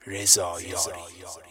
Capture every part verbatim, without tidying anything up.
رضا یاری.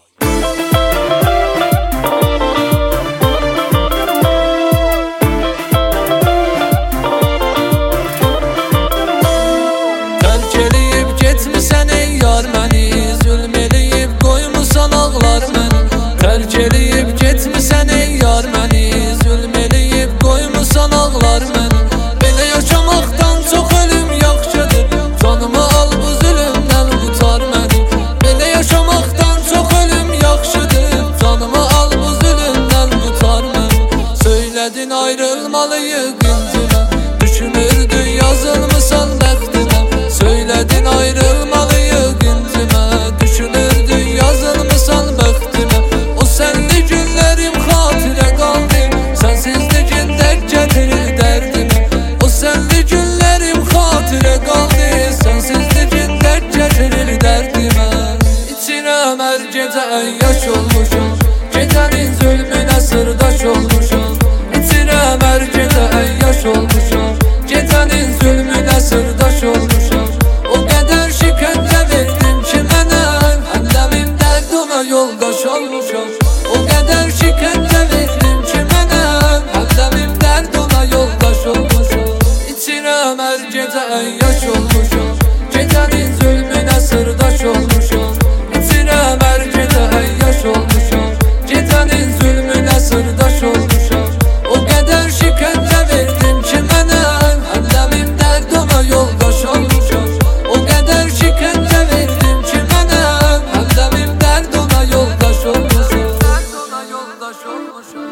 Tərk eləyib getmisən ey yar məni, zülm eləyib qoymusan ağlar məni. Tərk eləyib getmisən ey yar məni, zülm eləyib qoymusan ağlar məni. Belə yaşamaqdan çox ölüm yaxşıdır, canımı al bu zülmdən qutar məni. Belə yaşamaqdan çox ölüm yaxşıdır, canımı al bu zülmdən qutar məni. Söylədin ayrılmalıyıq incimə, düşünürdün yazılmısan bəxtimə. Söylədin ayrılmalıyıq incimə, düşünürdün yazılmısan bəxtimə. O sənli günlərim xatirə qaldı, sənsizlikin dərd gətirir dərdimə. O sənli günlərim xatirə qaldı, sənsizlikin dərd gətirir dərdimə. İçirəm hər gecə əyyaş olmuşam, gecənin zülmünə sırdaş olmuşam. İçirəm hər gecə əyyaş olmuşam, gecənin zülmünə sırdaş olmuşam. O qədər şikəncə verdim ki mənə, həmdəmim dərd ona yoldaş olmuşam. O qədər şikəncə verdim ki mənə, həmdəmim dərd ona yoldaş olmuşam. İçirəm hər gecə əyyaş olmuşam, gecənin zülmünə sırdaş olmuşam. İçirəm hər gecə əyyaş olmuşam, gecənin zülmünə sırdaş olmuşam. O qədər şikəncə verdim ki mənə, həmdəmim dərd ona yoldaş olmuşam. O qədər şikəncə verdim ki mənə, həmdəmim dərd ona yoldaş olmuşam. Dərd ona yoldaş olmuşam.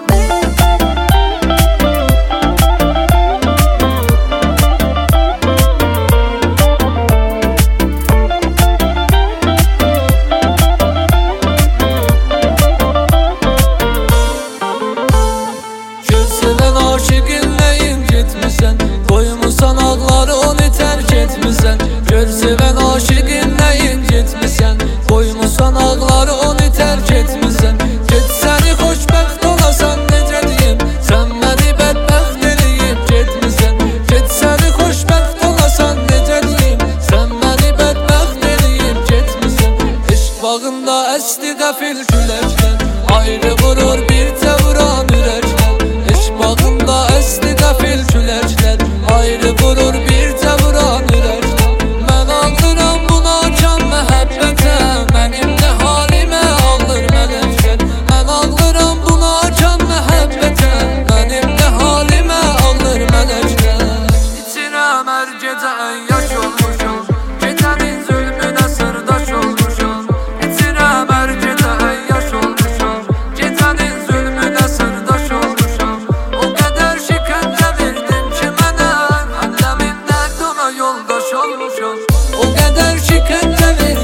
Sevən aşiqinləyim getmisən, qoymusan ağları onu tərk etmisən. Gör sevən aşiqinləyim getmisən, qoymusan ağları onu tərk etmisən. Get səni xoşbəxt olasan necə deyim, sən məni bədbəxt eləyib getmisən. Get səni xoşbəxt olasan necə deyim, sən məni bədbəxt eləyib getmisən. Eşq bağında əsdi qəfil küləklər, ayrı vurur bir təvran ürəklər. Eşq bağında əsdi qəfil küləklər, ayrı vurur bir təvran ürəklər. Mən ağlıram buna can məhəbbətə, mənim də halimə ağlır mələklər. Mən ağlıram buna can məhəbbətə, mənim də halimə ağlır mələklər. İçirəm hər gecə əyyaş olmuşam, gecənin zülmünə sırdaş olmuşam. İçirəm hər gecə əyyaş olmuşam, gecənin zülmünə sırdaş olmuşam. O qədər şikəncə verdim ki mənə, həmdəmim dərd ona yoldaş olmuşam. O qədər şikəncə verdim